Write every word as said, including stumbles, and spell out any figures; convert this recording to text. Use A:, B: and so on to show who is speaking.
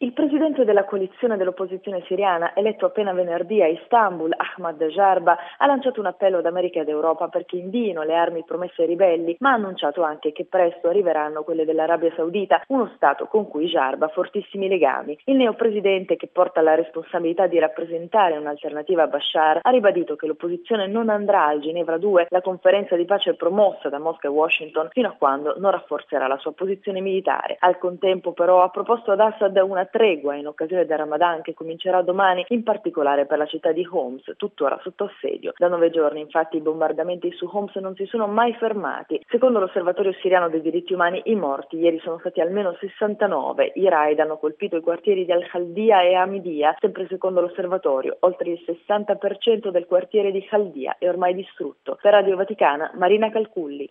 A: Il presidente della coalizione dell'opposizione siriana, eletto appena venerdì a Istanbul, Ahmad Jarba, ha lanciato un appello ad America ed Europa perché invino le armi promesse ai ribelli, ma ha annunciato anche che presto arriveranno quelle dell'Arabia Saudita, uno stato con cui Jarba ha fortissimi legami. Il neopresidente, che porta la responsabilità di rappresentare un'alternativa a Bashar, ha ribadito che l'opposizione non andrà al Ginevra due, la conferenza di pace promossa da Mosca e Washington, fino a quando non rafforzerà la sua posizione militare. Al contempo, però, ha proposto ad Assad una tregua in occasione del Ramadan che comincerà domani, in particolare per la città di Homs, tuttora sotto assedio. Da nove giorni, infatti, i bombardamenti su Homs non si sono mai fermati. Secondo l'Osservatorio siriano dei diritti umani, i morti ieri sono stati almeno sessantanove. I raid hanno colpito i quartieri di Al-Khaldia e Hamidia. Sempre secondo l'Osservatorio, oltre il sessanta per cento del quartiere di Khaldia è ormai distrutto. Per Radio Vaticana, Marina Calculli.